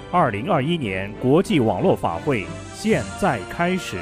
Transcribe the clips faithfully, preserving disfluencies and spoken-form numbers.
二零二一年国际网络法会现在开始。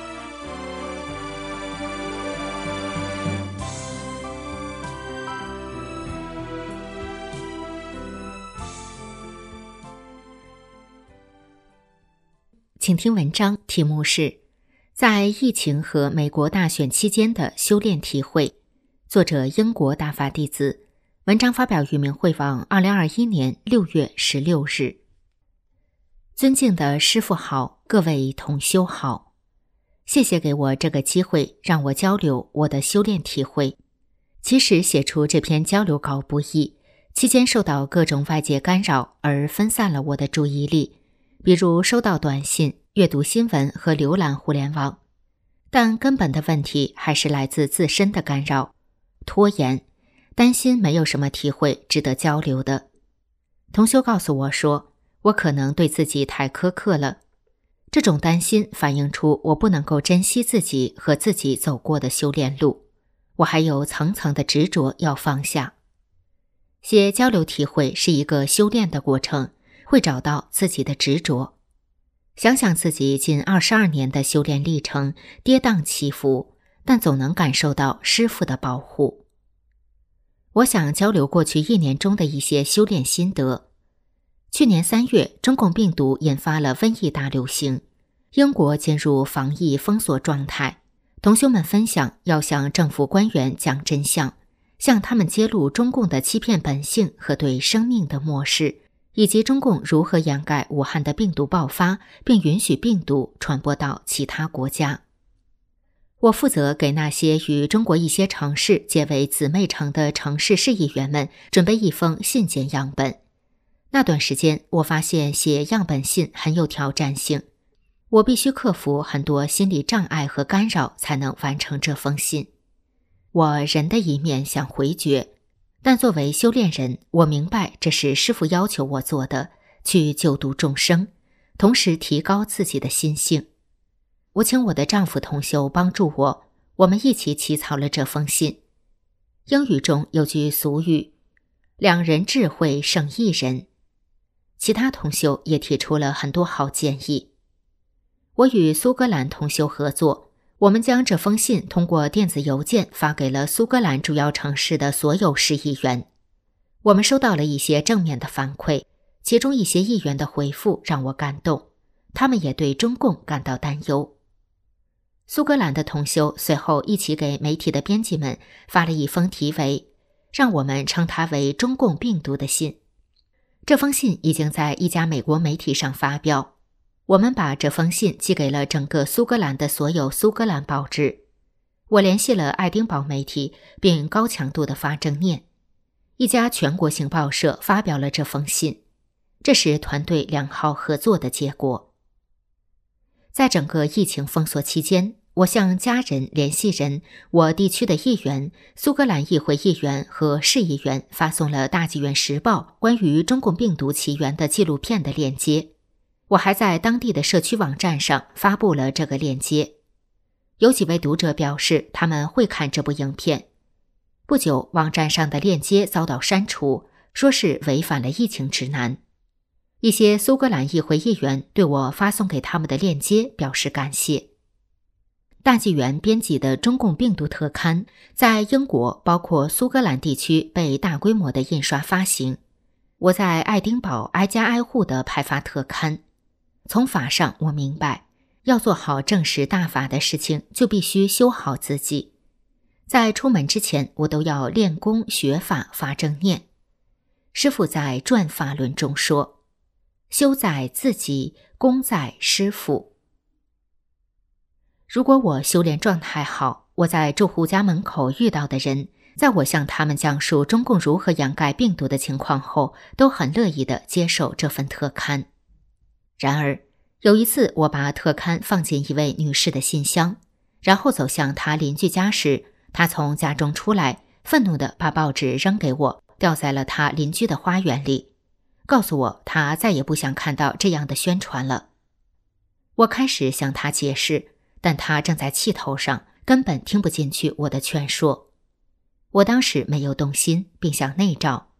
请听文章，题目是在疫情和美国大选期间的修炼体会，作者英国大法弟子，文章发表于明慧网二零二一年六月十六日。尊敬的师父好，各位同修好，谢谢给我这个机会让我交流我的修炼体会。其实写出这篇交流稿不易，期间受到各种外界干扰而分散了我的注意力，比如收到短信、阅读新闻和浏览互联网。但根本的问题还是来自自身的干扰，拖延，担心没有什么体会值得交流的。同修告诉我说，我可能对自己太苛刻了。这种担心反映出我不能够珍惜自己和自己走过的修炼路，我还有层层的执着要放下。写交流体会是一个修炼的过程，会找到自己的执着。想想自己近二十二年的修炼历程，跌宕起伏，但总能感受到师父的保护。我想交流过去一年中的一些修炼心得。去年三月，中共病毒引发了瘟疫大流行，英国进入防疫封锁状态。同修们分享要向政府官员讲真相，向他们揭露中共的欺骗本性和对生命的漠视，以及中共如何掩盖武汉的病毒爆发，并允许病毒传播到其他国家。我负责给那些与中国一些城市结为姊妹城的城市市议员们准备一封信件样本。那段时间，我发现写样本信很有挑战性，我必须克服很多心理障碍和干扰才能完成这封信。我人的一面想回绝，但作为修炼人，我明白这是师父要求我做的，去救度众生，同时提高自己的心性。我请我的丈夫同修帮助我，我们一起起草了这封信。英语中有句俗语，两人智慧胜一人。其他同修也提出了很多好建议。我与苏格兰同修合作，我们将这封信通过电子邮件发给了苏格兰主要城市的所有市议员。我们收到了一些正面的反馈，其中一些议员的回复让我感动，他们也对中共感到担忧。苏格兰的同修随后一起给媒体的编辑们发了一封题为“让我们称它为中共病毒”的信。这封信已经在一家美国媒体上发表。我们把这封信寄给了整个苏格兰的所有苏格兰报纸。我联系了爱丁堡媒体，并高强度地发正念。一家全国性报社发表了这封信，这是团队良好合作的结果。在整个疫情封锁期间，我向家人、联系人、我地区的议员、苏格兰议会议员和市议员发送了大纪元时报关于中共病毒起源的纪录片的链接。我还在当地的社区网站上发布了这个链接。有几位读者表示他们会看这部影片。不久，网站上的链接遭到删除，说是违反了疫情指南。一些苏格兰议会议员对我发送给他们的链接表示感谢。大纪元编辑的中共病毒特刊在英国包括苏格兰地区被大规模的印刷发行。我在爱丁堡挨家挨户地派发特刊。从法上我明白，要做好正实大法的事情，就必须修好自己。在出门之前，我都要练功学法发正念。师父在转法论中说，修在自己，功在师父。如果我修炼状态好，我在住户家门口遇到的人，在我向他们讲述中共如何掩盖病毒的情况后，都很乐意地接受这份特刊。然而，有一次我把特刊放进一位女士的信箱，然后走向她邻居家时，她从家中出来，愤怒地把报纸扔给我，掉在了她邻居的花园里，告诉我她再也不想看到这样的宣传了。我开始向她解释，但她正在气头上，根本听不进去我的劝说。我当时没有动心，并想内照，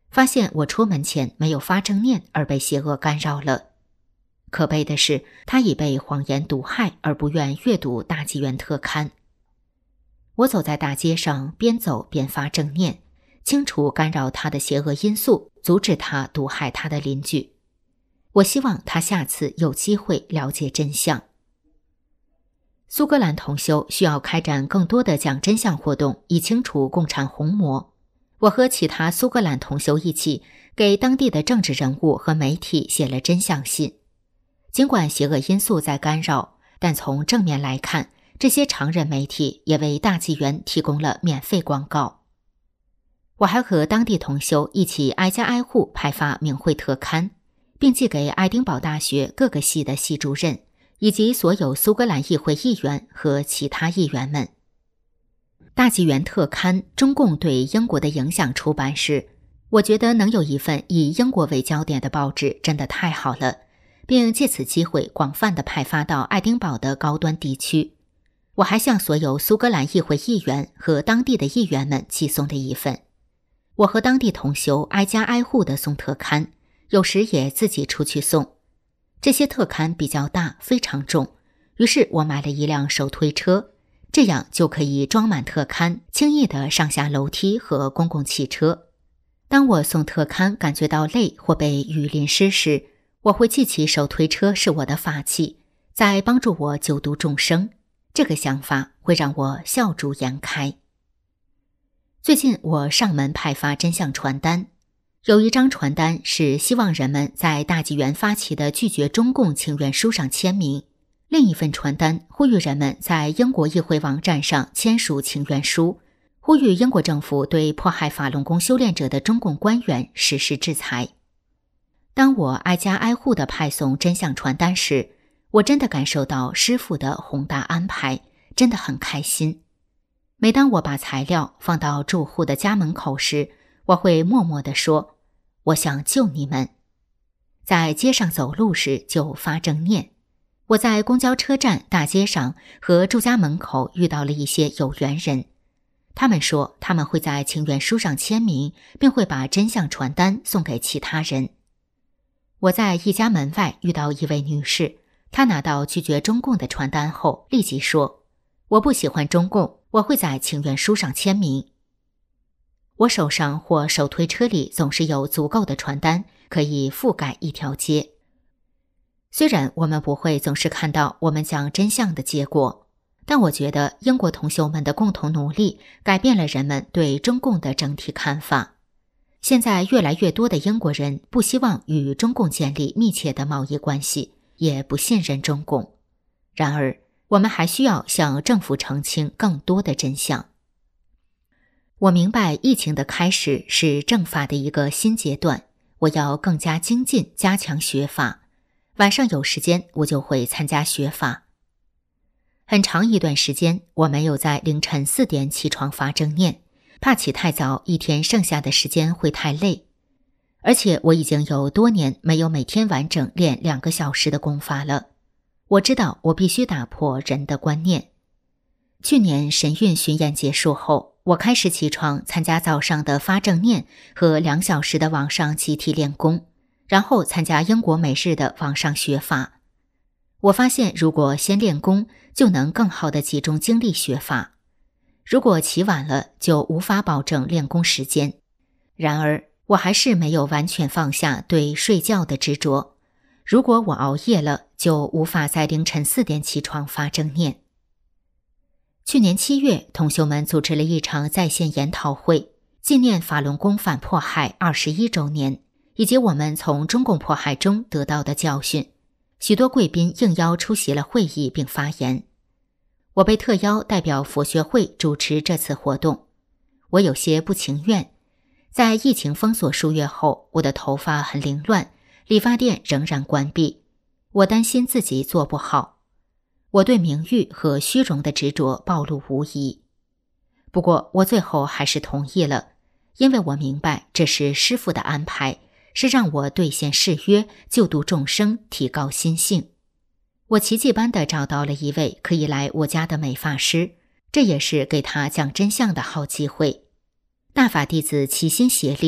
发现我出门前没有发正念而被邪恶干扰了。可悲的是，他已被谎言毒害而不愿阅读大纪元特刊。我走在大街上，边走边发正念，清除干扰他的邪恶因素，阻止他毒害他的邻居。我希望他下次有机会了解真相。苏格兰同修需要开展更多的讲真相活动，以清除共产红魔。我和其他苏格兰同修一起给当地的政治人物和媒体写了真相信。尽管邪恶因素在干扰，但从正面来看，这些常人媒体也为大纪元提供了免费广告。我还和当地同修一起挨家挨户派发明慧特刊，并寄给爱丁堡大学各个系的系主任，以及所有苏格兰议会议员和其他议员们。大纪元特刊中共对英国的影响出版时，我觉得能有一份以英国为焦点的报纸真的太好了，并借此机会广泛地派发到爱丁堡的高端地区。我还向所有苏格兰议会议员和当地的议员们寄送了一份。我和当地同修挨家挨户地送特刊，有时也自己出去送。这些特刊比较大，非常重，于是我买了一辆手推车，这样就可以装满特刊，轻易地上下楼梯和公共汽车。当我送特刊感觉到累或被雨淋湿时，我会记起手推车是我的法器，在帮助我救度众生。这个想法会让我笑逐颜开。最近我上门派发真相传单，有一张传单是希望人们在大纪元发起的拒绝中共请愿书上签名，另一份传单呼吁人们在英国议会网站上签署请愿书，呼吁英国政府对迫害法轮功修炼者的中共官员实施制裁。当我挨家挨户地派送真相传单时，我真的感受到师父的宏大安排，真的很开心。每当我把材料放到住户的家门口时，我会默默地说，我想救你们。在街上走路时就发正念。我在公交车站、大街上和住家门口遇到了一些有缘人，他们说他们会在请愿书上签名，并会把真相传单送给其他人。我在一家门外遇到一位女士，她拿到拒绝中共的传单后立即说，我不喜欢中共，我会在请愿书上签名。我手上或手推车里总是有足够的传单，可以覆盖一条街。虽然我们不会总是看到我们讲真相的结果，但我觉得英国同修们的共同努力改变了人们对中共的整体看法。现在越来越多的英国人不希望与中共建立密切的贸易关系，也不信任中共。然而，我们还需要向政府澄清更多的真相。我明白疫情的开始是正法的一个新阶段，我要更加精进，加强学法。晚上有时间我就会参加学法。很长一段时间我没有在凌晨四点起床发正念，怕起太早一天剩下的时间会太累。而且我已经有多年没有每天完整练两个小时的功法了。我知道我必须打破人的观念。去年神韵巡演结束后，我开始起床参加早上的发正念和两小时的网上集体练功，然后参加英国每日的网上学法。我发现如果先练功，就能更好地集中精力学法。如果起晚了，就无法保证练功时间。然而，我还是没有完全放下对睡觉的执着。如果我熬夜了，就无法在凌晨四点起床发正念。去年七月，同修们组织了一场在线研讨会，纪念法轮功反迫害二十一周年，以及我们从中共迫害中得到的教训。许多贵宾应邀出席了会议并发言。我被特邀代表佛学会主持这次活动，我有些不情愿。在疫情封锁数月后，我的头发很凌乱，理发店仍然关闭。我担心自己做不好。我对名誉和虚荣的执着暴露无遗。不过我最后还是同意了，因为我明白这是师父的安排，是让我兑现誓约，救度众生，提高心性。我奇迹般地找到了一位可以来我家的美发师，这也是给他讲真相的好机会。大法弟子齐心协力，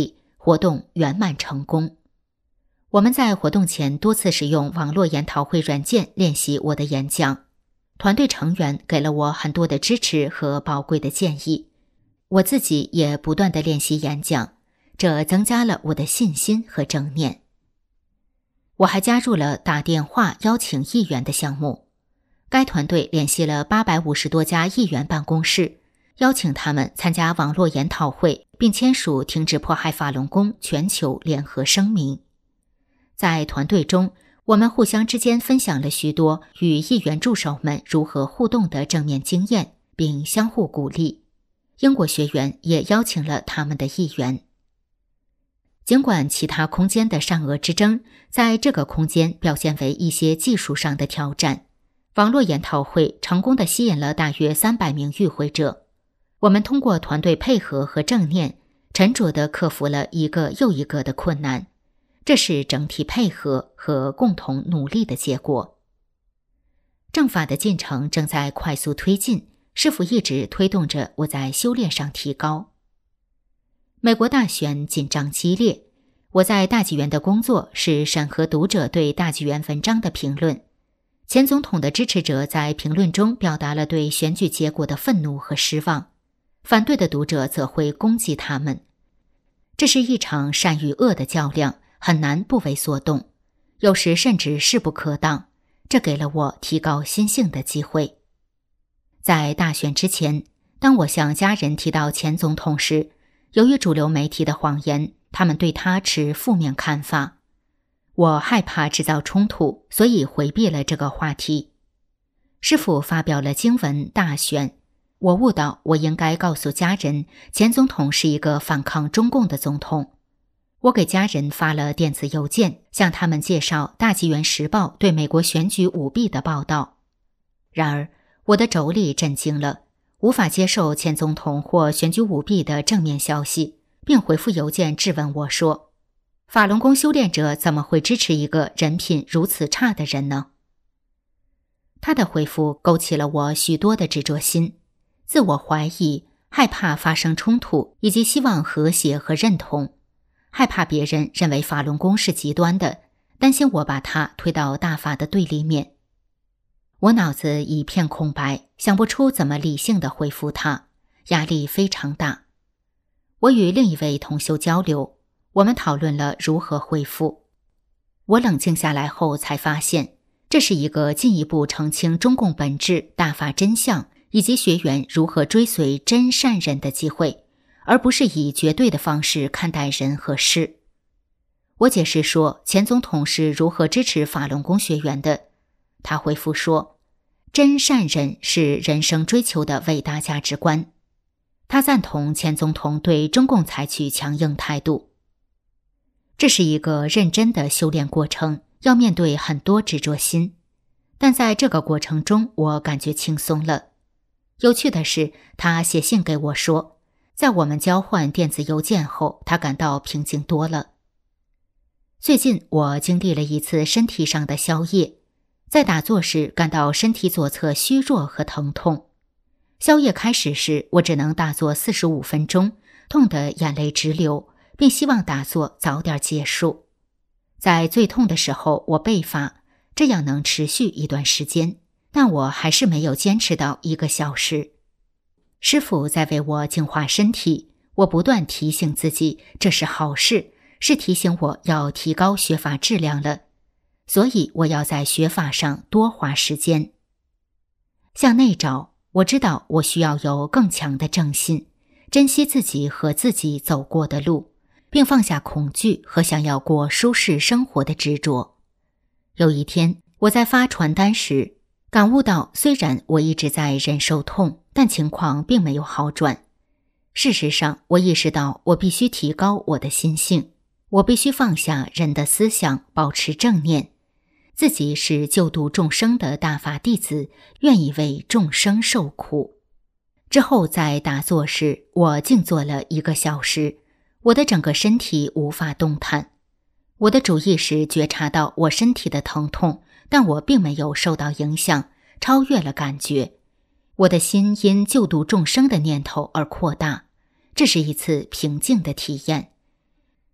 活动圆满成功。我们在活动前多次使用网络研讨会软件练习我的演讲，团队成员给了我很多的支持和宝贵的建议，我自己也不断地练习演讲，这增加了我的信心和正念。我还加入了打电话邀请议员的项目，该团队联系了八百五十多家议员办公室，邀请他们参加网络研讨会，并签署停止迫害法轮功全球联合声明。在团队中，我们互相之间分享了许多与议员助手们如何互动的正面经验，并相互鼓励。英国学员也邀请了他们的议员。尽管其他空间的善恶之争在这个空间表现为一些技术上的挑战，网络研讨会成功地吸引了大约三百名与会者。我们通过团队配合和正念，沉着地克服了一个又一个的困难。这是整体配合和共同努力的结果。正法的进程正在快速推进，师父一直推动着我在修炼上提高。美国大选紧张激烈，我在大纪元的工作是审核读者对大纪元文章的评论。前总统的支持者在评论中表达了对选举结果的愤怒和失望，反对的读者则会攻击他们。这是一场善与恶的较量，很难不为所动，有时甚至势不可挡，这给了我提高心性的机会。在大选之前，当我向家人提到前总统时，由于主流媒体的谎言，他们对他持负面看法。我害怕制造冲突，所以回避了这个话题。师父发表了经文大选，我悟到我应该告诉家人，前总统是一个反抗中共的总统。我给家人发了电子邮件，向他们介绍大纪元时报对美国选举舞弊的报道。然而，我的妯娌震惊了，无法接受前总统或选举舞弊的正面消息，并回复邮件质问我说，法轮功修炼者怎么会支持一个人品如此差的人呢？他的回复勾起了我许多的执着心，自我怀疑、害怕发生冲突，以及希望和谐和认同。害怕别人认为法轮功是极端的，担心我把它推到大法的对立面。我脑子一片空白，想不出怎么理性地回复他，压力非常大。我与另一位同修交流，我们讨论了如何回复。我冷静下来后才发现，这是一个进一步澄清中共本质、大法真相以及学员如何追随真善忍的机会，而不是以绝对的方式看待人和事。我解释说前总统是如何支持法轮功学员的。他回复说，真善忍是人生追求的伟大价值观。他赞同前总统对中共采取强硬态度。这是一个认真的修炼过程，要面对很多执着心。但在这个过程中，我感觉轻松了。有趣的是，他写信给我说，在我们交换电子邮件后，他感到平静多了。最近我经历了一次身体上的宵夜，在打坐时感到身体左侧虚弱和疼痛。宵夜开始时，我只能打坐四十五分钟，痛得眼泪直流，并希望打坐早点结束。在最痛的时候，我被发，这样能持续一段时间，但我还是没有坚持到一个小时。师父在为我净化身体，我不断提醒自己，这是好事，是提醒我要提高学法质量了，所以我要在学法上多花时间。向内找，我知道我需要有更强的正信，珍惜自己和自己走过的路，并放下恐惧和想要过舒适生活的执着。有一天，我在发传单时，感悟到虽然我一直在忍受痛，但情况并没有好转。事实上，我意识到我必须提高我的心性，我必须放下人的思想，保持正念。自己是救度众生的大法弟子，愿意为众生受苦。之后在打坐时，我静坐了一个小时，我的整个身体无法动弹。我的主意识觉察到我身体的疼痛，但我并没有受到影响，超越了感觉。我的心因救度众生的念头而扩大，这是一次平静的体验。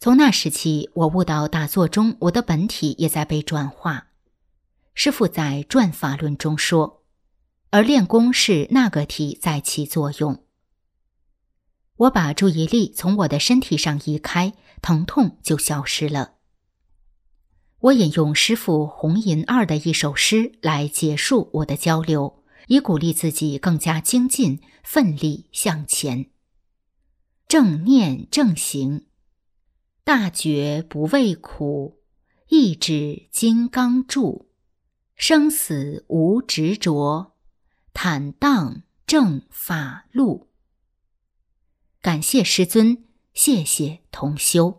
从那时起，我悟到打坐中我的本体也在被转化。师父在《转法论》中说，而练功是那个体在起作用。我把注意力从我的身体上移开，疼痛就消失了。我引用师父红银二的一首诗来结束我的交流，以鼓励自己更加精进，奋力向前。正念正行，大觉不畏苦，意志金刚柱，生死无执着，坦荡正法路。感谢师尊，谢谢同修。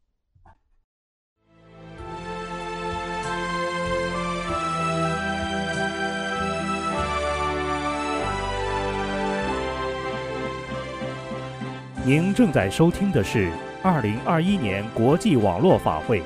您正在收听的是二零二一年国际网络法会。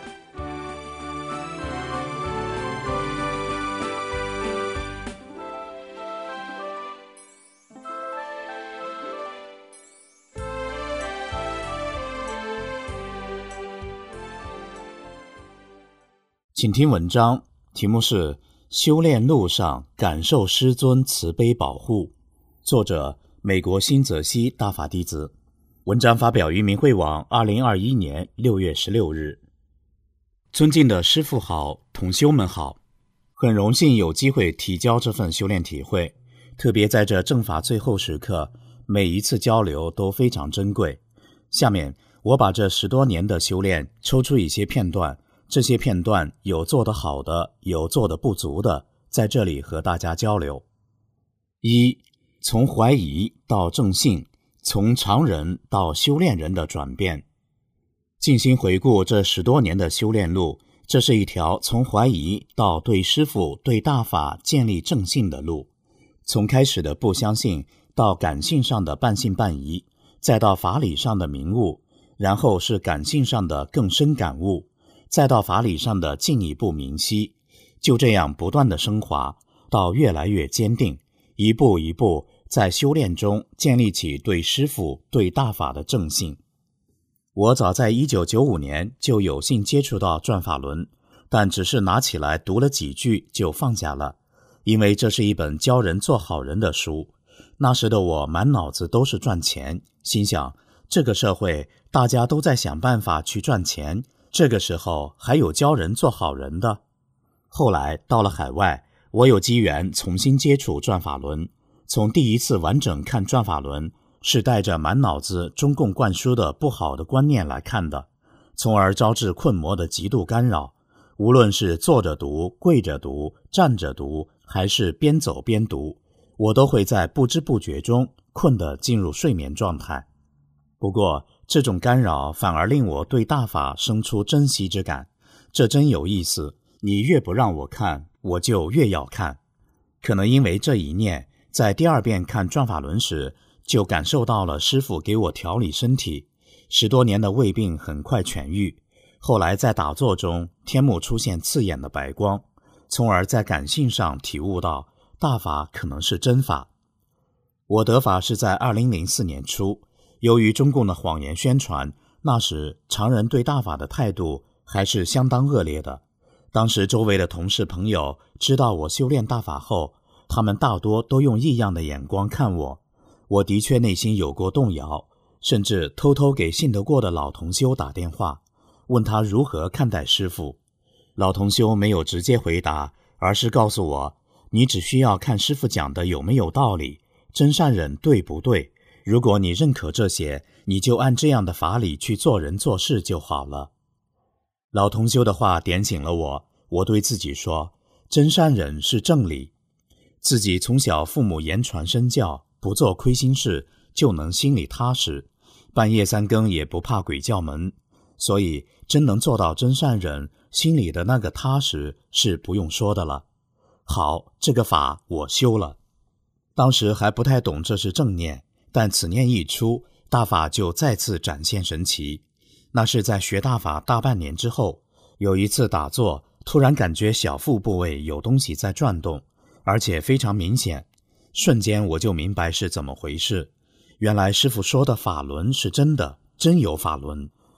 请听文章，题目是《修炼路上感受师尊慈悲保护》，作者美国新泽西大法弟子。文章发表于明慧网二零二一年六月十六日。尊敬的师父好，同修们好，很荣幸有机会提交这份修炼体会，特别在这正法最后时刻，每一次交流都非常珍贵。下面我把这十多年的修炼抽出一些片段，这些片段有做得好的，有做得不足的，在这里和大家交流。一，从怀疑到正信，从常人到修炼人的转变。静心回顾这十多年的修炼路，这是一条从怀疑到对师父对大法建立正信的路，从开始的不相信到感性上的半信半疑，再到法理上的明悟，然后是感性上的更深感悟，再到法理上的进一步明晰，就这样不断的升华，到越来越坚定，一步一步在修炼中建立起对师父对大法的正信。我早在一九九五年就有幸接触到转法轮，但只是拿起来读了几句就放下了，因为这是一本教人做好人的书。那时的我满脑子都是赚钱，心想这个社会大家都在想办法去赚钱，这个时候还有教人做好人的。后来到了海外，我有机缘重新接触转法轮，从第一次完整看转法轮，是带着满脑子中共灌输的不好的观念来看的，从而招致困魔的极度干扰。无论是坐着读、跪着读、站着读，还是边走边读，我都会在不知不觉中困得进入睡眠状态。不过这种干扰反而令我对大法生出珍惜之感，这真有意思，你越不让我看，我就越要看。可能因为这一念，在第二遍看转法轮时，就感受到了师父给我调理身体，十多年的胃病很快痊愈。后来在打坐中，天目出现刺眼的白光，从而在感性上体悟到大法可能是真法。我得法是在二零零四年初，由于中共的谎言宣传，那时常人对大法的态度还是相当恶劣的。当时周围的同事朋友知道我修炼大法后，他们大多都用异样的眼光看我。我的确内心有过动摇，甚至偷偷给信得过的老同修打电话，问他如何看待师父。老同修没有直接回答，而是告诉我，你只需要看师父讲的有没有道理，真善忍对不对，如果你认可这些，你就按这样的法理去做人做事就好了。老同修的话点醒了我，我对自己说，真善忍是正理。自己从小父母言传身教，不做亏心事就能心里踏实，半夜三更也不怕鬼叫门，所以真能做到真善忍，心里的那个踏实是不用说的了。好，这个法我修了。当时还不太懂这是正念，但此念一出，大法就再次展现神奇。那是在学大法大半年之后，有一次打坐，突然感觉小腹部位有东西在转动，而且非常明显，瞬间我就明白是怎么回事。原来师父说的法轮是真的，真有法轮。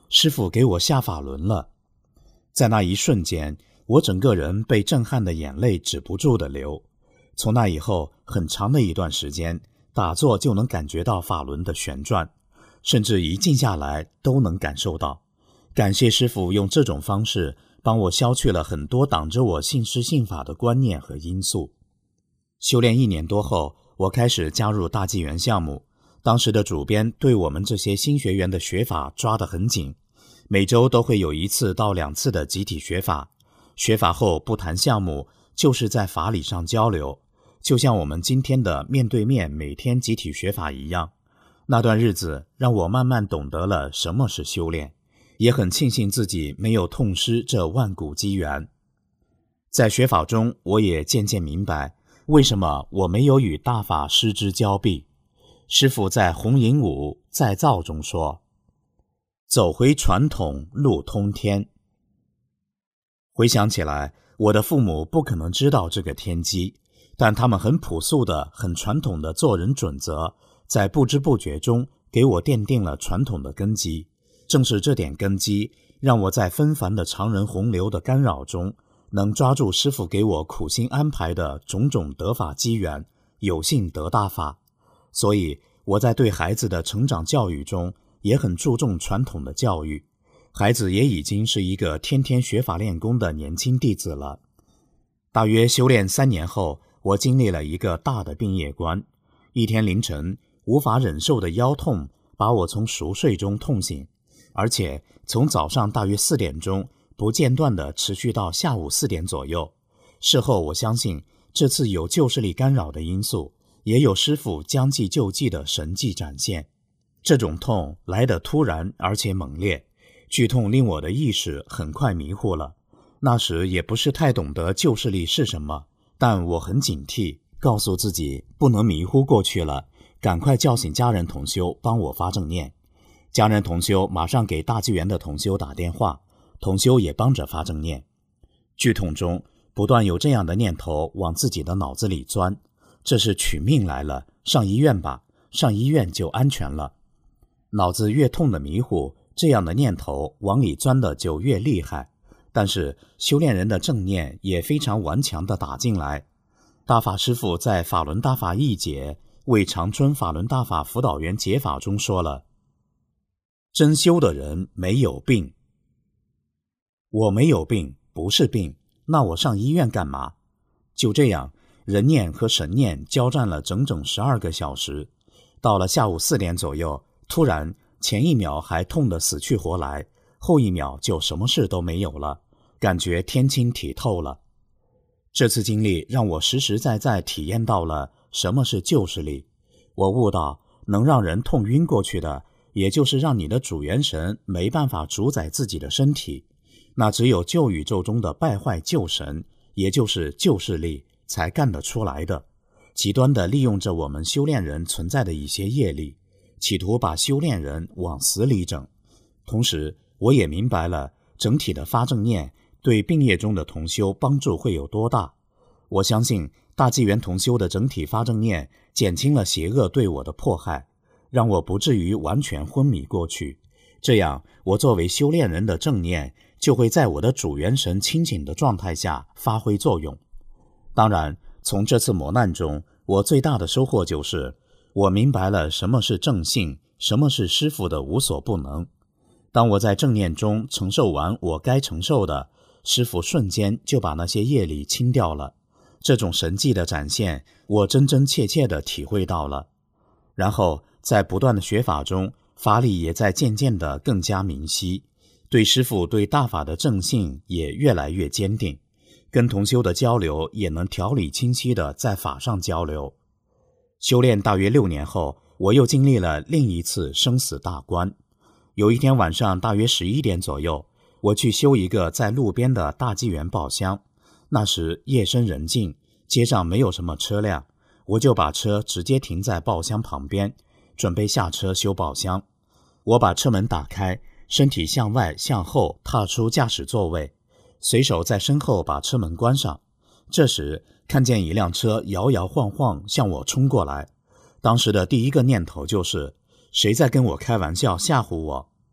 师父给我下法轮了。在那一瞬间，我整个人被震撼的眼泪止不住的流。从那以后很长的一段时间，打坐就能感觉到法轮的旋转，甚至一静下来都能感受到。感谢师父用这种方式帮我消去了很多挡着我信师信法的观念和因素。修炼一年多后，我开始加入大纪元项目。当时的主编对我们这些新学员的学法抓得很紧，每周都会有一次到两次的集体学法。学法后不谈项目，就是在法理上交流，就像我们今天的面对面每天集体学法一样。那段日子让我慢慢懂得了什么是修炼，也很庆幸自己没有痛失这万古机缘。在学法中，我也渐渐明白为什么我没有与大法失之交臂。师父在《弘引五再造》中说，走回传统，路通天。回想起来，我的父母不可能知道这个天机，但他们很朴素的、很传统的做人准则，在不知不觉中给我奠定了传统的根基。正是这点根基，让我在纷繁的常人洪流的干扰中，能抓住师父给我苦心安排的种种得法机缘，有幸得大法。所以我在对孩子的成长教育中也很注重传统的教育，孩子也已经是一个天天学法练功的年轻弟子了。大约修炼三年后，我经历了一个大的病业关。一天凌晨，无法忍受的腰痛把我从熟睡中痛醒，而且从早上大约四点钟不间断地持续到下午四点左右。事后我相信这次有旧势力干扰的因素，也有师父将计就计的神迹展现。这种痛来得突然而且猛烈，剧痛令我的意识很快迷糊了。那时也不是太懂得旧势力是什么，但我很警惕，告诉自己不能迷糊过去了，赶快叫醒家人同修帮我发正念。家人同修马上给大纪元的同修打电话，同修也帮着发正念。剧痛中不断有这样的念头往自己的脑子里钻，这是取命来了，上医院吧，上医院就安全了。脑子越痛的迷糊，这样的念头往里钻的就越厉害。但是修炼人的正念也非常顽强地打进来。大法师父在法轮大法译解为长春法轮大法辅导员解法中说了，真修的人没有病。我没有病，不是病，那我上医院干嘛？就这样，人念和神念交战了整整十二个小时。到了下午四点左右，突然前一秒还痛得死去活来，后一秒就什么事都没有了，感觉天清体透了。这次经历让我实实在在体验到了什么是旧势力。我悟到，能让人痛晕过去的，也就是让你的主元神没办法主宰自己的身体。那只有旧宇宙中的败坏旧神，也就是旧势力才干得出来的，极端地利用着我们修炼人存在的一些业力，企图把修炼人往死里整。同时我也明白了整体的发正念对病业中的同修帮助会有多大。我相信大纪元同修的整体发正念减轻了邪恶对我的迫害，让我不至于完全昏迷过去。这样我作为修炼人的正念就会在我的主元神清醒的状态下发挥作用。当然，从这次磨难中，我最大的收获就是我明白了什么是正信，什么是师父的无所不能。当我在正念中承受完我该承受的，师父瞬间就把那些业力清掉了。这种神迹的展现，我真真切切地体会到了。然后在不断的学法中，法理也在渐渐地更加明晰，对师父对大法的正信也越来越坚定，跟同修的交流也能条理清晰地在法上交流。修炼大约六年后，我又经历了另一次生死大关。有一天晚上大约十一点左右，我去修一个在路边的大纪元报香。那时夜深人静，街上没有什么车辆，我就把车直接停在报香旁边，准备下车修报香。我把车门打开，身体向外向后踏出驾驶座位，随手在身后把车门关上。这时看见一辆车摇摇晃晃向我冲过来，当时的第一个念头就是谁在跟我开玩笑吓唬我。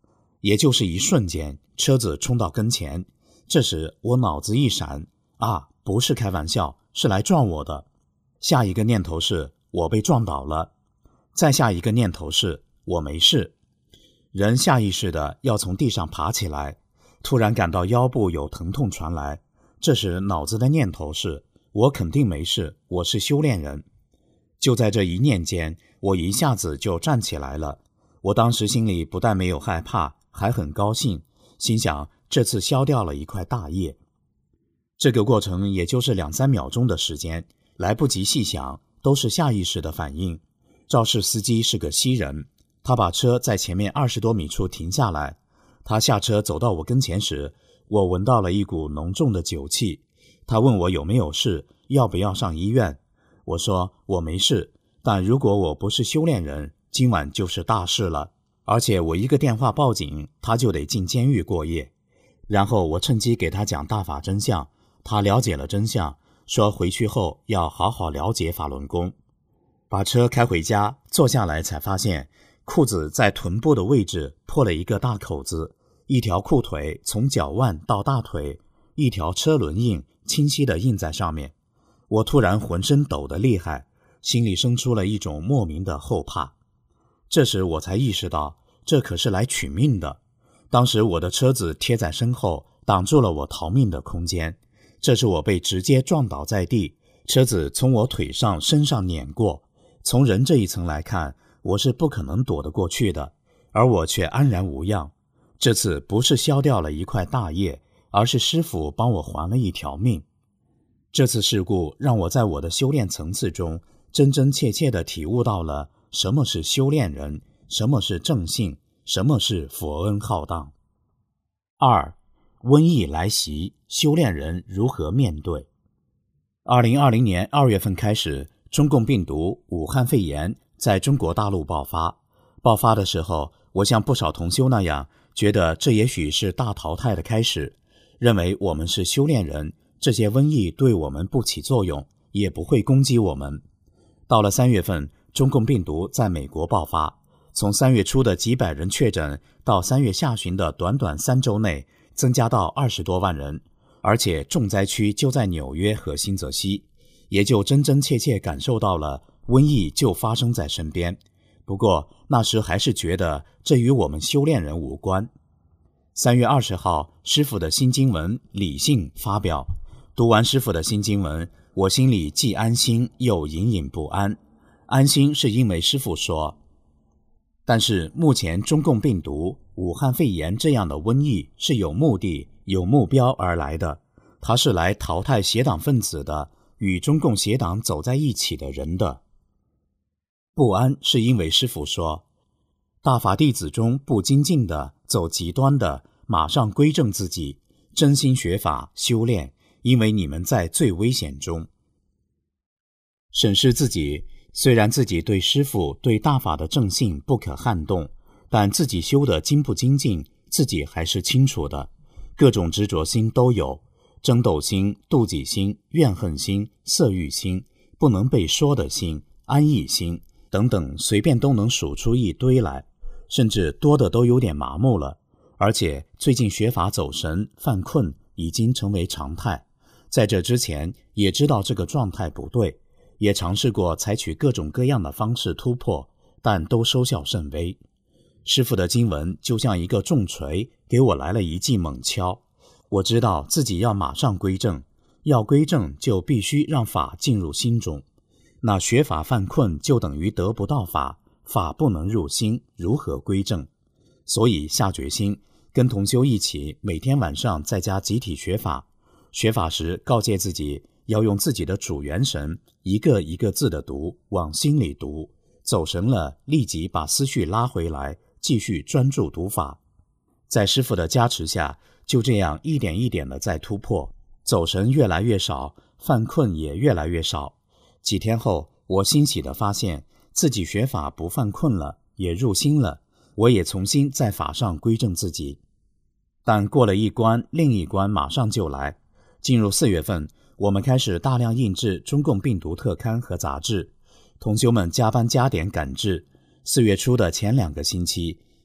也就是一瞬间，车子冲到跟前，这时我脑子一闪，啊，不是开玩笑，是来撞我的。下一个念头是我被撞倒了，再下一个念头是我没事。人下意识的要从地上爬起来，突然感到腰部有疼痛传来，这时脑子的念头是我肯定没事，我是修炼人。就在这一念间，我一下子就站起来了。我当时心里不但没有害怕，还很高兴，心想这次消掉了一块大业。这个过程也就是两三秒钟的时间，来不及细想，都是下意识的反应。肇事司机是个西人，他把车在前面二十多米处停下来。他下车走到我跟前时，我闻到了一股浓重的酒气。他问我有没有事，要不要上医院。我说我没事，但如果我不是修炼人，今晚就是大事了，而且我一个电话报警，他就得进监狱过夜。然后我趁机给他讲大法真相，他了解了真相，说回去后要好好了解法轮功。把车开回家，坐下来才发现裤子在臀部的位置破了一个大口子，一条裤腿从脚腕到大腿，一条车轮印清晰地印在上面。我突然浑身抖得厉害，心里生出了一种莫名的后怕。这时我才意识到，这可是来取命的。当时我的车子贴在身后，挡住了我逃命的空间。这是我被直接撞倒在地，车子从我腿上身上碾过。从人这一层来看，我是不可能躲得过去的，而我却安然无恙。这次不是消掉了一块大业，而是师父帮我还了一条命。这次事故让我在我的修炼层次中真真切切地体悟到了什么是修炼人，什么是正信，什么是佛恩浩荡。二、瘟疫来袭，修炼人如何面对？二零二零年二月份开始，中共病毒武汉肺炎在中国大陆爆发。爆发的时候，我像不少同修那样，觉得这也许是大淘汰的开始，认为我们是修炼人，这些瘟疫对我们不起作用，也不会攻击我们。到了三月份，中共病毒在美国爆发，从三月初的几百人确诊，到三月下旬的短短三周内，增加到二十多万人，而且重灾区就在纽约和新泽西，也就真真切切感受到了瘟疫就发生在身边。不过那时还是觉得这与我们修炼人无关。三月二十号，师父的新经文理性发表，读完师父的新经文，我心里既安心又隐隐不安。安心是因为师父说，但是目前中共病毒武汉肺炎这样的瘟疫是有目的有目标而来的，它是来淘汰邪党分子的，与中共邪党走在一起的人的。不安是因为师父说，大法弟子中不精进的，走极端的，马上归正自己，真心学法修炼，因为你们在最危险中。审视自己，虽然自己对师父对大法的正信不可撼动，但自己修的精不精进，自己还是清楚的。各种执着心都有，争斗心、妒忌心、怨恨心、色欲心、不能被说的心、安逸心等等，随便都能数出一堆来，甚至多的都有点麻木了。而且最近学法走神犯困已经成为常态，在这之前也知道这个状态不对，也尝试过采取各种各样的方式突破，但都收效甚微。师父的经文就像一个重锤，给我来了一记猛敲。我知道自己要马上归正，要归正就必须让法进入心中。那学法犯困就等于得不到法，法不能入心，如何归正？所以下决心跟同修一起，每天晚上在家集体学法。学法时告诫自己要用自己的主元神一个一个字的读，往心里读，走神了立即把思绪拉回来，继续专注读法。在师父的加持下，就这样一点一点的在突破，走神越来越少，犯困也越来越少。几天后，我欣喜地发现自己学法不犯困了，也入心了，我也重新在法上归正自己。但过了一关，另一关马上就来。进入四月份，我们开始大量印制中共病毒特刊和杂志，同修们加班加点赶制。四月初的前两个星期，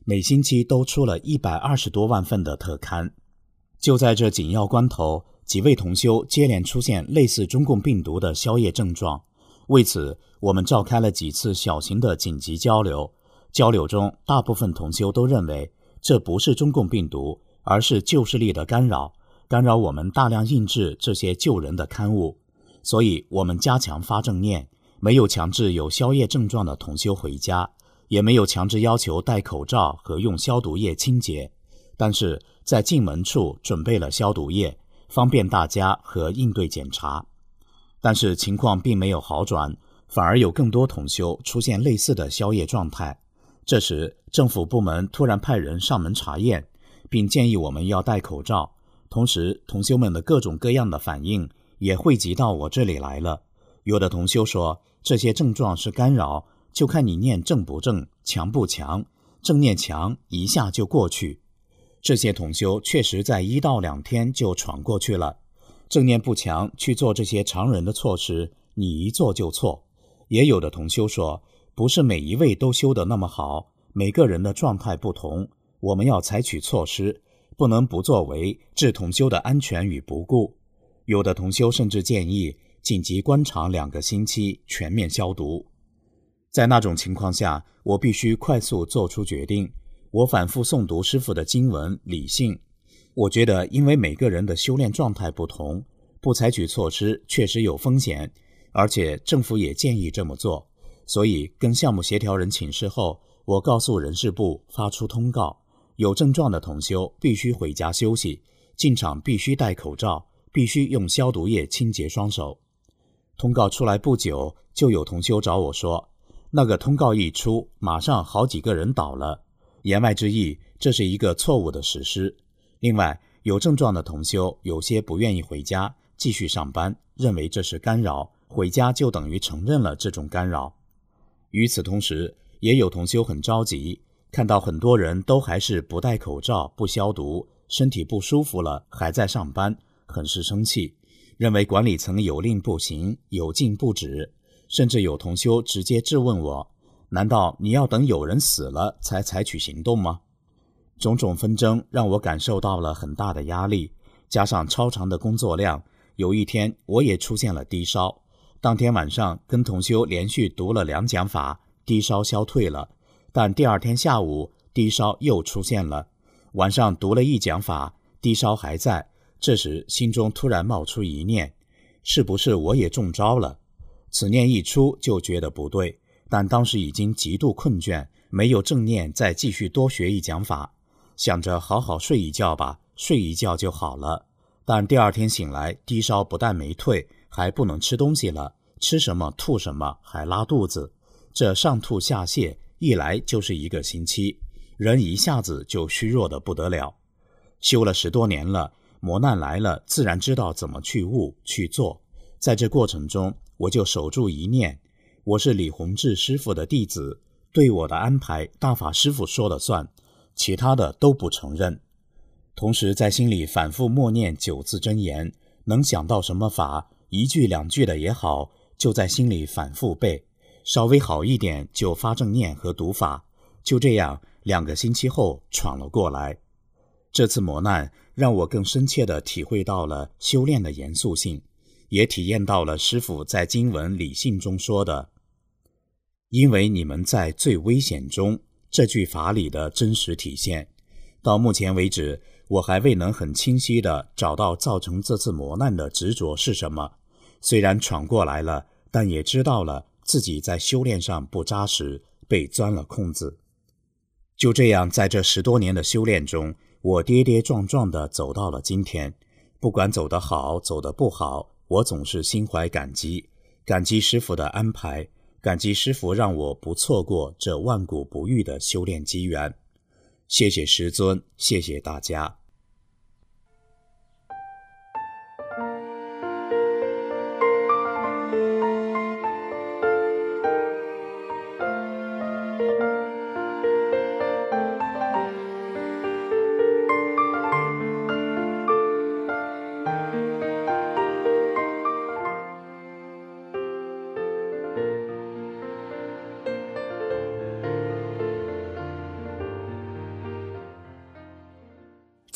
每星期都出了一百二十多万份的特刊。就在这紧要关头，几位同修接连出现类似中共病毒的宵夜症状。为此，我们召开了几次小型的紧急交流。交流中，大部分同修都认为这不是中共病毒，而是旧势力的干扰，干扰我们大量印制这些救人的刊物。所以我们加强发正念，没有强制有宵夜症状的同修回家，也没有强制要求戴口罩和用消毒液清洁，但是在进门处准备了消毒液，方便大家和应对检查。但是情况并没有好转，反而有更多同修出现类似的宵夜状态。这时政府部门突然派人上门查验，并建议我们要戴口罩，同时同修们的各种各样的反应也汇集到我这里来了。有的同修说，这些症状是干扰，就看你念正不正，强不强，正念强一下就过去。这些同修确实在一到两天就喘过去了。正念不强去做这些常人的措施，你一做就错。也有的同修说，不是每一位都修得那么好，每个人的状态不同，我们要采取措施，不能不作为，置同修的安全与不顾。有的同修甚至建议紧急观察两个星期，全面消毒。在那种情况下，我必须快速做出决定。我反复诵读师父的经文理性，我觉得因为每个人的修炼状态不同，不采取措施确实有风险，而且政府也建议这么做。所以跟项目协调人请示后，我告诉人事部发出通告，有症状的同修必须回家休息，进场必须戴口罩，必须用消毒液清洁双手。通告出来不久，就有同修找我说，那个通告一出，马上好几个人倒了。言外之意，这是一个错误的实施。另外，有症状的同修有些不愿意回家，继续上班，认为这是干扰，回家就等于承认了这种干扰。与此同时，也有同修很着急，看到很多人都还是不戴口罩、不消毒，身体不舒服了还在上班，很是生气，认为管理层有令不行，有禁不止。甚至有同修直接质问我，难道你要等有人死了才采取行动吗？种种纷争让我感受到了很大的压力，加上超长的工作量，有一天我也出现了低烧。当天晚上跟同修连续读了两讲法，低烧消退了，但第二天下午低烧又出现了。晚上读了一讲法，低烧还在，这时心中突然冒出一念，是不是我也中招了？此念一出就觉得不对，但当时已经极度困倦，没有正念再继续多学一讲法，想着好好睡一觉吧，睡一觉就好了。但第二天醒来，低烧不但没退，还不能吃东西了，吃什么吐什么，还拉肚子。这上吐下泻，一来就是一个星期，人一下子就虚弱得不得了。修了十多年了，磨难来了，自然知道怎么去悟去做。在这过程中，我就守住一念，我是李洪志师父的弟子，对我的安排大法师父说了算，其他的都不承认。同时在心里反复默念九字真言，能想到什么法，一句两句的也好，就在心里反复背，稍微好一点就发正念和读法。就这样两个星期后闯了过来。这次磨难让我更深切地体会到了修炼的严肃性，也体验到了师父在经文理性中说的因为你们在最危险中这句法理的真实体现。到目前为止，我还未能很清晰地找到造成这次磨难的执着是什么。虽然闯过来了，但也知道了自己在修炼上不扎实，被钻了空子。就这样，在这十多年的修炼中，我跌跌撞撞地走到了今天。不管走得好走得不好，我总是心怀感激，感激师父的安排，感激师父让我不错过这万古不遇的修炼机缘。谢谢师尊，谢谢大家。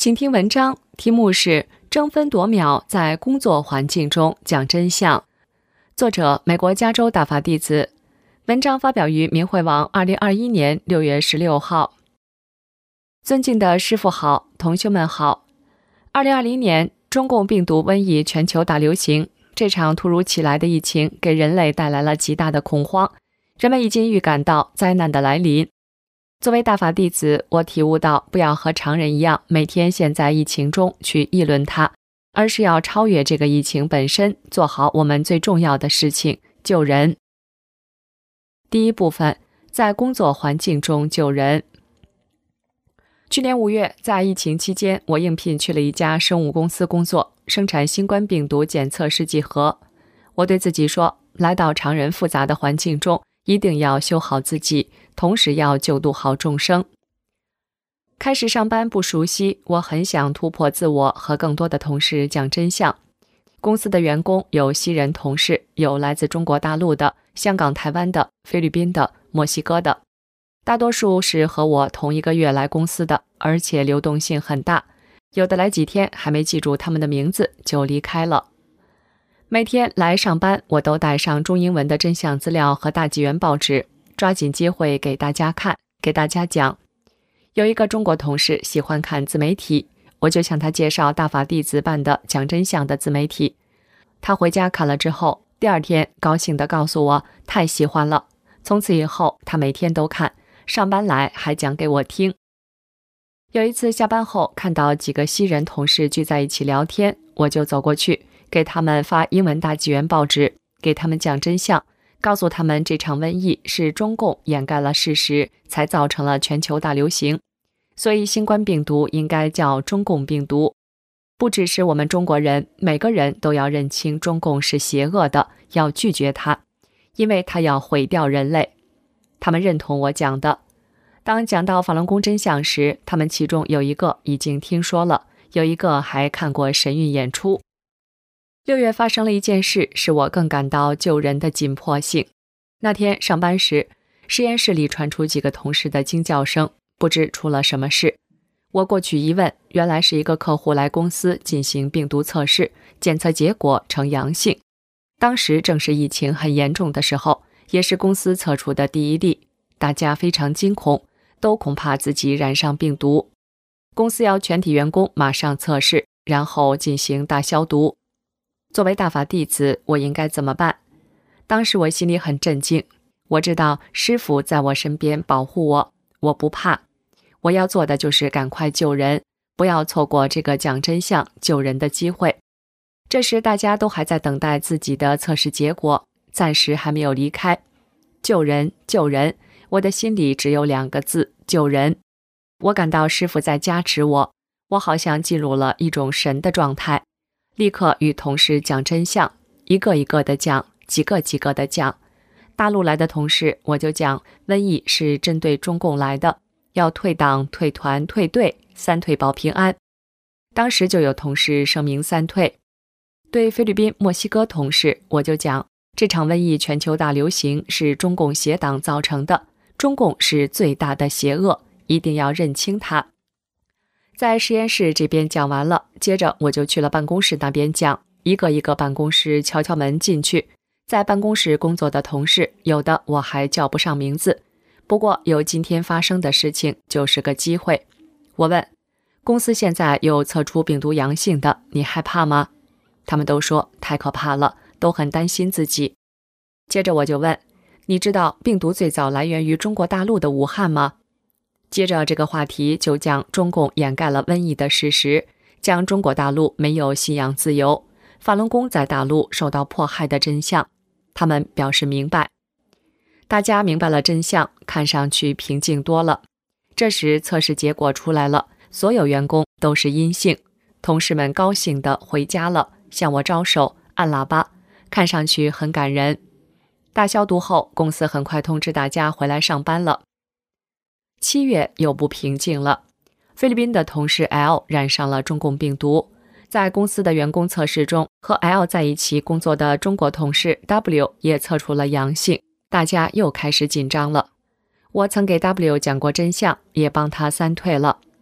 请听文章，题目是争分夺秒在工作环境中讲真相，作者美国加州大法弟子。文章发表于明慧网二零二一年六月十六号。尊敬的师父好，同学们好。二零二零年，中共病毒瘟疫全球大流行，这场突如其来的疫情给人类带来了极大的恐慌，人们已经预感到灾难的来临。作为大法弟子，我体悟到不要和常人一样每天陷在疫情中去议论它，而是要超越这个疫情本身，做好我们最重要的事情，救人。第一部分，在工作环境中救人。去年五月，在疫情期间，我应聘去了一家生物公司工作，生产新冠病毒检测试剂盒。我对自己说，来到常人复杂的环境中，一定要修好自己，同时要救度好众生。开始上班不熟悉，我很想突破自我，和更多的同事讲真相。公司的员工有西人同事，有来自中国大陆的、香港、台湾的、菲律宾的、墨西哥的，大多数是和我同一个月来公司的，而且流动性很大，有的来几天还没记住他们的名字就离开了。每天来上班，我都带上中英文的真相资料和大纪元报纸，抓紧机会给大家看，给大家讲。有一个中国同事喜欢看自媒体，我就向他介绍大法弟子办的讲真相的自媒体。他回家看了之后，第二天高兴地告诉我太喜欢了，从此以后他每天都看，上班来还讲给我听。有一次下班后，看到几个西人同事聚在一起聊天，我就走过去给他们发英文大纪元报纸，给他们讲真相，告诉他们这场瘟疫是中共掩盖了事实，才造成了全球大流行，所以新冠病毒应该叫中共病毒。不只是我们中国人，每个人都要认清中共是邪恶的，要拒绝它，因为它要毁掉人类。他们认同我讲的。当讲到法轮功真相时，他们其中有一个已经听说了，有一个还看过神韵演出。六月发生了一件事，使我更感到救人的紧迫性。那天上班时，实验室里传出几个同事的惊叫声，不知出了什么事。我过去一问，原来是一个客户来公司进行病毒测试，检测结果呈阳性。当时正是疫情很严重的时候，也是公司测出的第一例，大家非常惊恐，都恐怕自己染上病毒。公司要全体员工马上测试，然后进行大消毒。作为大法弟子，我应该怎么办？当时我心里很震惊，我知道师父在我身边保护我，我不怕。我要做的就是赶快救人，不要错过这个讲真相救人的机会。这时大家都还在等待自己的测试结果，暂时还没有离开。救人，救人，我的心里只有两个字，救人。我感到师父在加持我，我好像进入了一种神的状态，立刻与同事讲真相，一个一个的讲，几个几个的讲。大陆来的同事，我就讲瘟疫是针对中共来的，要退党、退团、退队，三退保平安。当时就有同事声明三退。对菲律宾、墨西哥同事，我就讲这场瘟疫全球大流行是中共邪党造成的，中共是最大的邪恶，一定要认清它。在实验室这边讲完了，接着我就去了办公室那边讲，一个一个办公室敲敲门进去。在办公室工作的同事，有的我还叫不上名字，不过有今天发生的事情就是个机会。我问，公司现在有测出病毒阳性的，你害怕吗？他们都说太可怕了，都很担心自己。接着我就问，你知道病毒最早来源于中国大陆的武汉吗？接着这个话题就讲中共掩盖了瘟疫的事实，讲中国大陆没有信仰自由，法轮功在大陆受到迫害的真相。他们表示明白。大家明白了真相，看上去平静多了。这时测试结果出来了，所有员工都是阴性，同事们高兴地回家了，向我招手按喇叭，看上去很感人。大消毒后，公司很快通知大家回来上班了。七月又不平静了，菲律宾的同事 L 染上了中共病毒，在公司的员工测试中，和 L 在一起工作的中国同事 W 也测出了阳性，大家又开始紧张了。我曾给 W 讲过真相，也帮他三退了。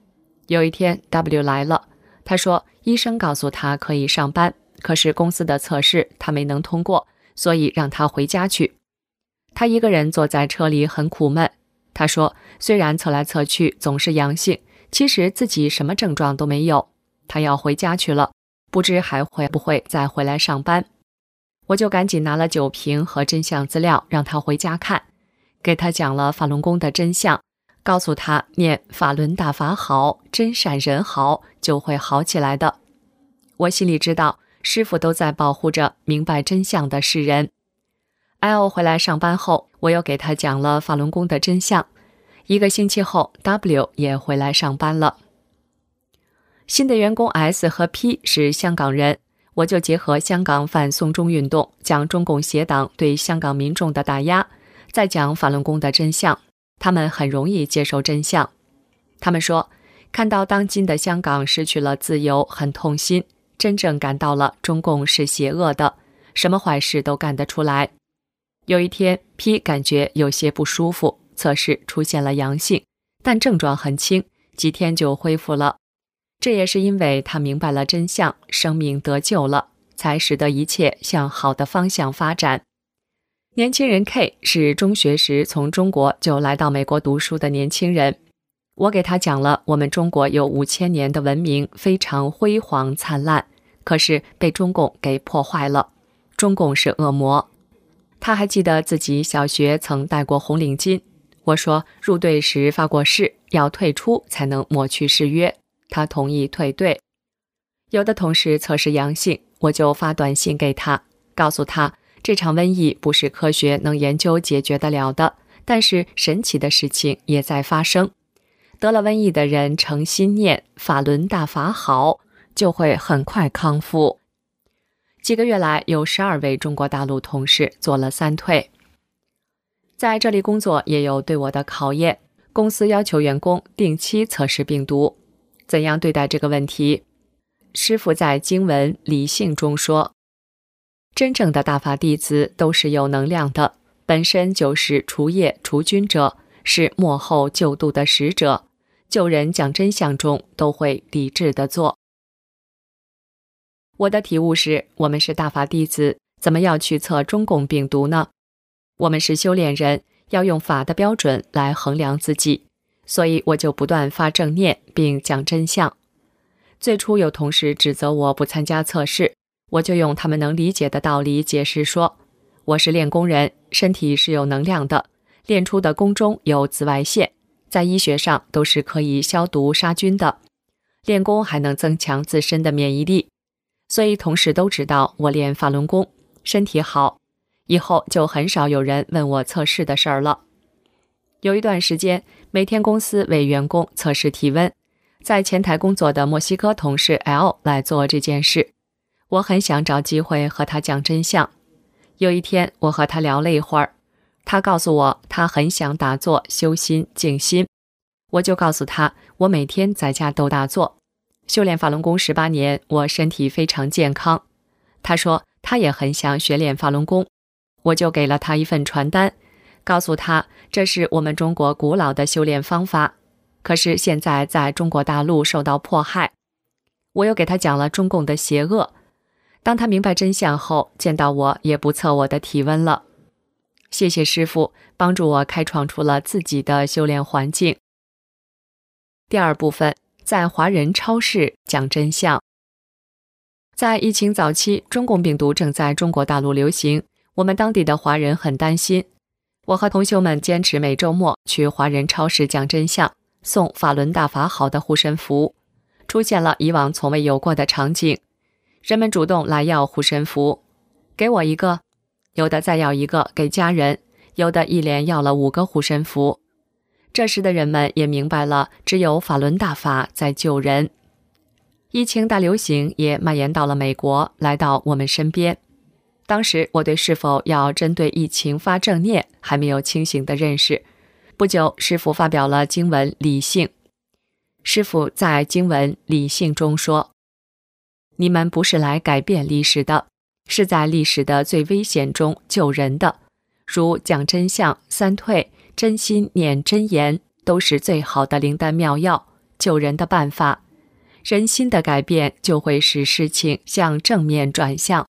有一天 W 来了，他说医生告诉他可以上班，可是公司的测试他没能通过，所以让他回家去。他一个人坐在车里很苦闷，他说虽然测来测去总是阳性，其实自己什么症状都没有，他要回家去了，不知还会不会再回来上班。我就赶紧拿了酒瓶和真相资料让他回家看，给他讲了法轮功的真相，告诉他念法轮大法好，真善人好，就会好起来的。我心里知道师父都在保护着明白真相的世人。L 回来上班后，我又给他讲了法轮功的真相。一个星期后 W 也回来上班了。新的员工 S 和 P 是香港人，我就结合香港反送中运动，讲中共邪党对香港民众的打压，再讲法轮功的真相，他们很容易接受真相。他们说看到当今的香港失去了自由，很痛心，真正感到了中共是邪恶的，什么坏事都干得出来。有一天 P 感觉有些不舒服，测试出现了阳性，但症状很轻，几天就恢复了。这也是因为他明白了真相，生命得救了，才使得一切向好的方向发展。年轻人 K 是中学时从中国就来到美国读书的年轻人，我给他讲了我们中国有五千年的文明，非常辉煌灿烂，可是被中共给破坏了，中共是恶魔。他还记得自己小学曾戴过红领巾，我说入队时发过誓，要退出才能抹去誓约，他同意退队。有的同事测试阳性，我就发短信给他，告诉他这场瘟疫不是科学能研究解决得了的，但是神奇的事情也在发生。得了瘟疫的人诚心念法轮大法好，就会很快康复。几个月来，有十二位中国大陆同事做了三退。在这里工作也有对我的考验，公司要求员工定期测试病毒。怎样对待这个问题？师父在经文理性中说，真正的大法弟子都是有能量的，本身就是除业除菌者，是幕后救度的使者，救人讲真相中都会理智地做。我的体悟是，我们是大法弟子，怎么要去测中共病毒呢？我们是修炼人，要用法的标准来衡量自己，所以我就不断发正念并讲真相。最初有同事指责我不参加测试，我就用他们能理解的道理解释说，我是练功人，身体是有能量的，练出的功中有紫外线，在医学上都是可以消毒杀菌的，练功还能增强自身的免疫力。所以同事都知道我练法轮功，身体好，以后就很少有人问我测试的事儿了。有一段时间，每天公司为员工测试体温，在前台工作的墨西哥同事 L 来做这件事，我很想找机会和他讲真相。有一天我和他聊了一会儿，他告诉我他很想打坐修心静心，我就告诉他我每天在家都打坐，修炼法轮功十八年，我身体非常健康。他说他也很想学练法轮功，我就给了他一份传单，告诉他这是我们中国古老的修炼方法，可是现在在中国大陆受到迫害。我又给他讲了中共的邪恶。当他明白真相后，见到我也不测我的体温了。谢谢师父帮助我开创出了自己的修炼环境。第二部分，在华人超市讲真相。在疫情早期，中共病毒正在中国大陆流行，我们当地的华人很担心。我和同修们坚持每周末去华人超市讲真相，送法轮大法好的护身符。出现了以往从未有过的场景，人们主动来要护身符，给我一个，有的再要一个给家人，有的一连要了五个护身符。这时的人们也明白了，只有法轮大法在救人。疫情大流行也蔓延到了美国，来到我们身边。当时我对是否要针对疫情发正念还没有清醒的认识。不久，师父发表了经文理性。师父在经文理性中说，你们不是来改变历史的，是在历史的最危险中救人的，如讲真相、三退、真心念真言，都是最好的灵丹妙药， 救人的办法。人心的改变就会使事情向正面转向。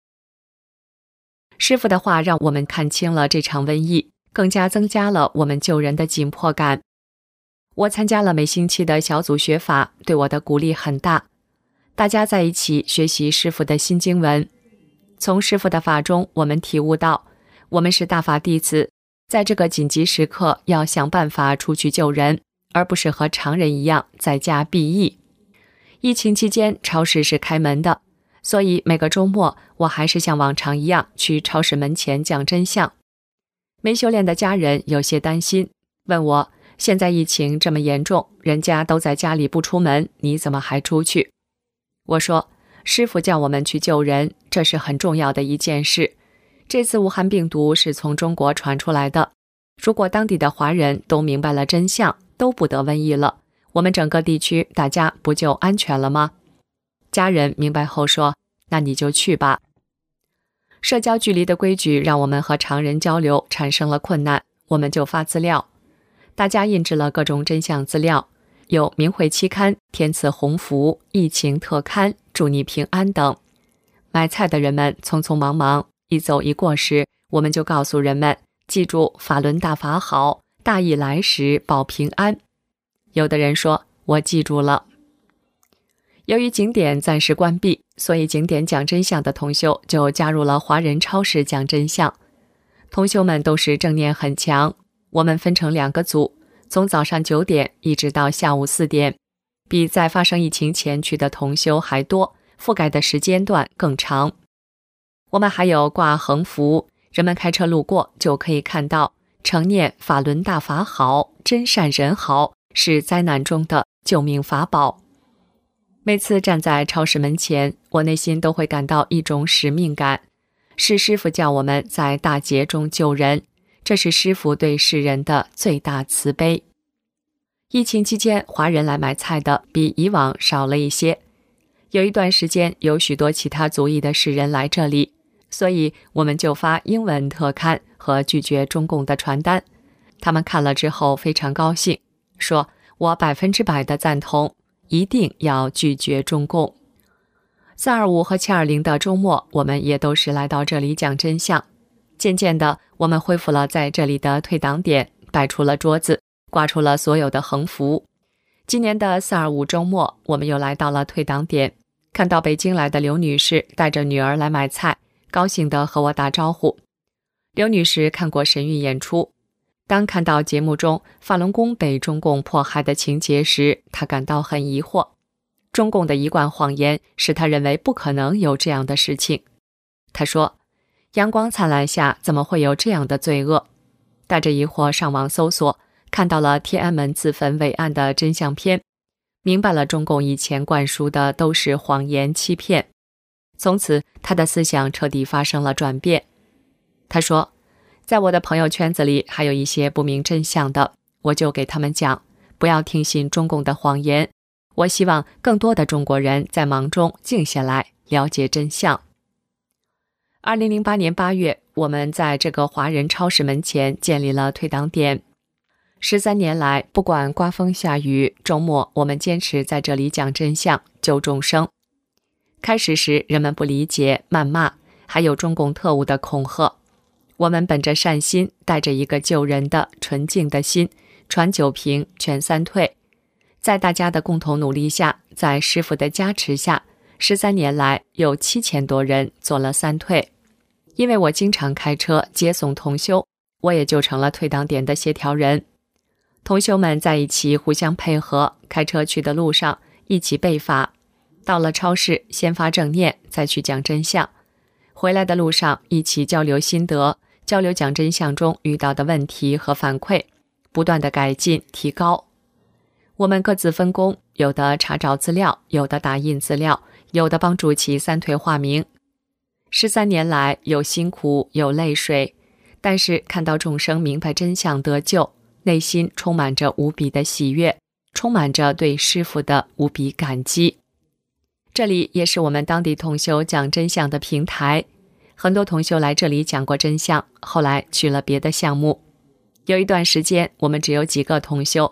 师父的话让我们看清了这场瘟疫，更加增加了我们救人的紧迫感。我参加了每星期的小组学法，对我的鼓励很大。大家在一起学习师父的新经文，从师父的法中，我们体悟到，我们是大法弟子，在这个紧急时刻要想办法出去救人，而不是和常人一样在家避疫。疫情期间，超市是开门的，所以每个周末我还是像往常一样去超市门前讲真相。没修炼的家人有些担心，问我，现在疫情这么严重，人家都在家里不出门，你怎么还出去？我说，师父叫我们去救人，这是很重要的一件事。这次武汉病毒是从中国传出来的，如果当地的华人都明白了真相，都不得瘟疫了，我们整个地区大家不就安全了吗？家人明白后说，那你就去吧。社交距离的规矩让我们和常人交流产生了困难，我们就发资料。大家印制了各种真相资料，有明慧期刊、天赐鸿福、疫情特刊、祝你平安等。买菜的人们匆匆忙忙，一走一过时，我们就告诉人们，记住法轮大法好，大义来时保平安。有的人说，我记住了。由于景点暂时关闭，所以景点讲真相的同修就加入了华人超市讲真相。同修们都是正念很强，我们分成两个组，从早上九点一直到下午四点，比在发生疫情前去的同修还多，覆盖的时间段更长。我们还有挂横幅，人们开车路过就可以看到承念法轮大法好，真善人好，是灾难中的救命法宝。每次站在超市门前，我内心都会感到一种使命感，是师父叫我们在大劫中救人，这是师父对世人的最大慈悲。疫情期间，华人来买菜的比以往少了一些。有一段时间，有许多其他族裔的世人来这里，所以我们就发英文特刊和拒绝中共的传单。他们看了之后非常高兴，说我百分之百的赞同，一定要拒绝中共。四二五和七二零的周末，我们也都是来到这里讲真相。渐渐的，我们恢复了在这里的退档点，摆出了桌子，挂出了所有的横幅。今年的四二五周末，我们又来到了退档点，看到北京来的刘女士带着女儿来买菜，高兴地和我打招呼。刘女士看过神韵演出，当看到节目中法轮功被中共迫害的情节时，她感到很疑惑。中共的一贯谎言使她认为不可能有这样的事情。她说，阳光灿烂下怎么会有这样的罪恶？带着疑惑上网搜索，看到了天安门自焚伟案的真相片，明白了中共以前灌输的都是谎言欺骗。从此他的思想彻底发生了转变。他说，在我的朋友圈子里还有一些不明真相的，我就给他们讲，不要听信中共的谎言。我希望更多的中国人在忙中静下来，了解真相。二零零八年八月，我们在这个华人超市门前建立了退档点。十三年来，不管刮风下雨，周末我们坚持在这里讲真相，救众生。开始时，人们不理解、谩骂，还有中共特务的恐吓。我们本着善心，带着一个救人的纯净的心，传九平，全三退。在大家的共同努力下，在师父的加持下，十三年来有七千多人做了三退。因为我经常开车接送同修，我也就成了退档点的协调人。同修们在一起互相配合，开车去的路上一起背法，到了超市先发正念，再去讲真相。回来的路上一起交流心得，交流讲真相中遇到的问题和反馈，不断的改进提高。我们各自分工，有的查找资料，有的打印资料，有的帮助其三退化名。十三年来有辛苦有泪水，但是看到众生明白真相得救，内心充满着无比的喜悦，充满着对师父的无比感激。这里也是我们当地同修讲真相的平台，很多同修来这里讲过真相，后来去了别的项目。有一段时间我们只有几个同修，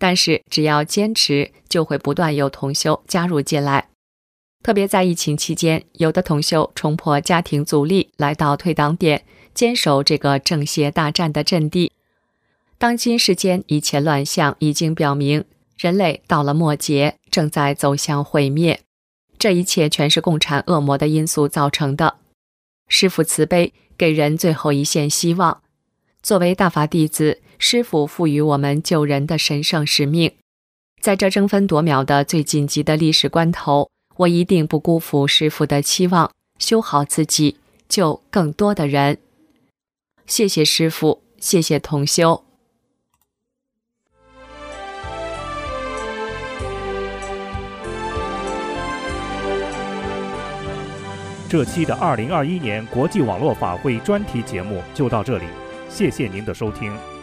但是只要坚持，就会不断有同修加入进来。特别在疫情期间，有的同修冲破家庭阻力，来到退党点，坚守这个正邪大战的阵地。当今世间一切乱象已经表明，人类到了末节，正在走向毁灭。这一切全是共产恶魔的因素造成的。师父慈悲，给人最后一线希望。作为大法弟子，师父赋予我们救人的神圣使命。在这争分夺秒的最紧急的历史关头，我一定不辜负师父的期望，修好自己，救更多的人。谢谢师父，谢谢同修。 这期的二零二一年国际网络法会专题节目就到这里，谢谢您的收听。